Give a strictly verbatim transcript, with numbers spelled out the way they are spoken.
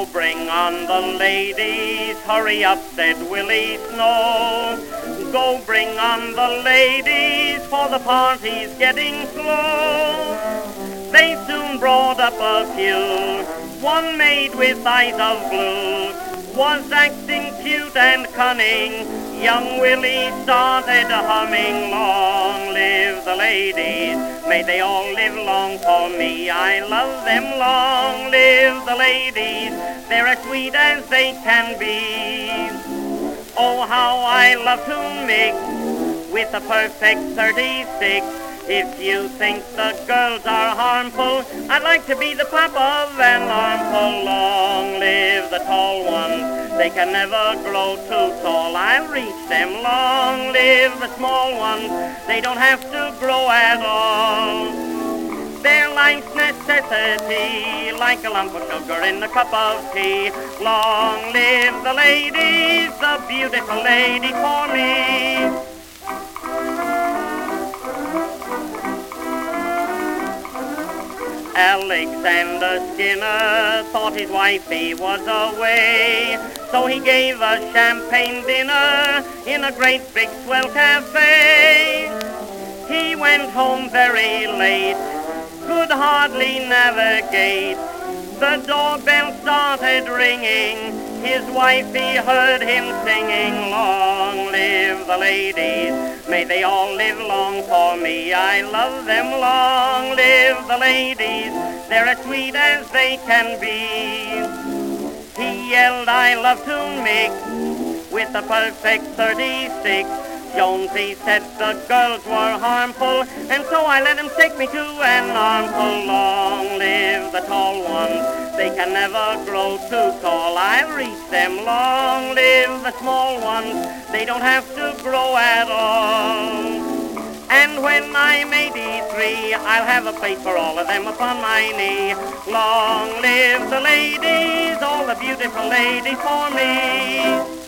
Go bring on the ladies, hurry up, said Willie Snow. Go bring on the ladies, for the party's getting slow. They soon brought up a few. One maid with eyes of blue was acting cute and cunning. Young Willie started humming, long live the ladies, may they all live long for me. I love them, long live the ladies, they're as sweet as they can be. Oh, how I love to mix with a perfect thirty-six. If you think the girls are harmful, I'd like to be the papa of an armful. Long live the tall ones, they can never grow too tall. I'll reach them. Long live the small ones, they don't have to grow at all. They're life's necessity, like a lump of sugar in a cup of tea. Long live the ladies, the beautiful lady for me. Alexander Skinner thought his wifey was away, so he gave a champagne dinner in a great big swell cafe. He went home very late, could hardly navigate. The doorbell started ringing, his wifey heard him singing, long live the ladies, may they all live long for me. I love them, long live the ladies, they're as sweet as they can be. He yelled, I love to mix with a perfect thirty-six. Jonesy said the girls were harmful, and so I let him take me to an armful. Long live the tall ones, they can never grow too tall. I'll reach them. Long live the small ones, they don't have to grow at all. And when I'm eighty-three, I'll have a place for all of them upon my knee. Long live the ladies, all the beautiful ladies for me.